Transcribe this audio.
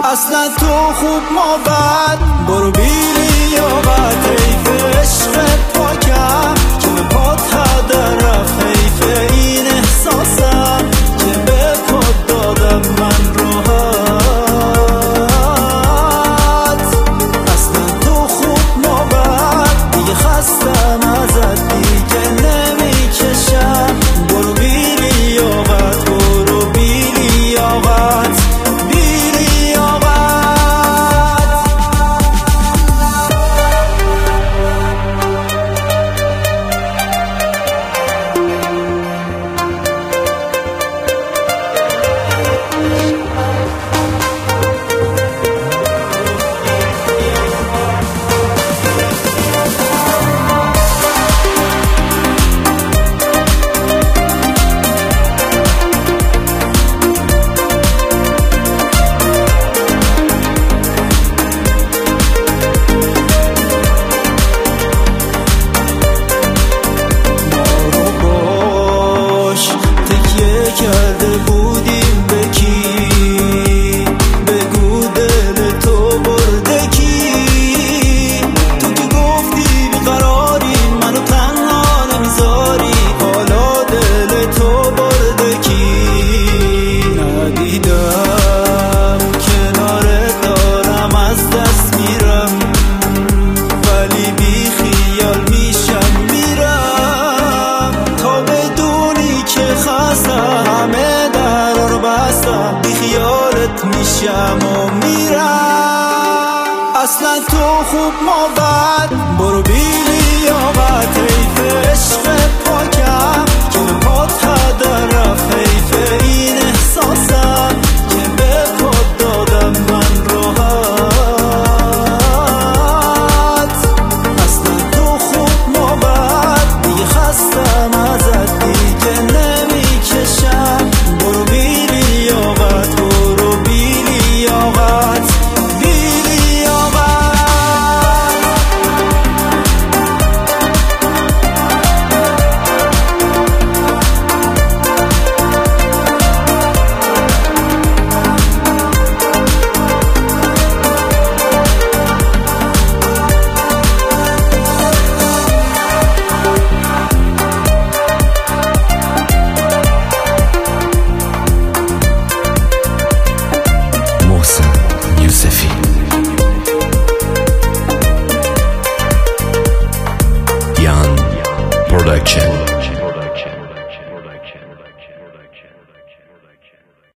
اصلا تو خوب ما بد، برو بیری یا بد. حیف عشق پاکم که به پات هدر رفت، حیف این احساسم که به پات دادم من راحت. اصلا تو خوب ما بد، دیگه خستم ازت، دیگه نمیکشم. برو بیری یا بد، برو بیری یا بد. کرده بودیم به کی؟ بگو دل تو برده کی؟ تو که گفتی بیقراری، منو تنها نمیذاری، حالا دل تو برده کی؟ ندیدم کنارت دارم از دست میرم، ولی بی خیال میشم میرم، تا بدونی که خستم همه در رو بستم، بی خیالت میشم و میرم. اصلا تو خوب ما بد، برو بیری یا بد. حیف عشق پاکم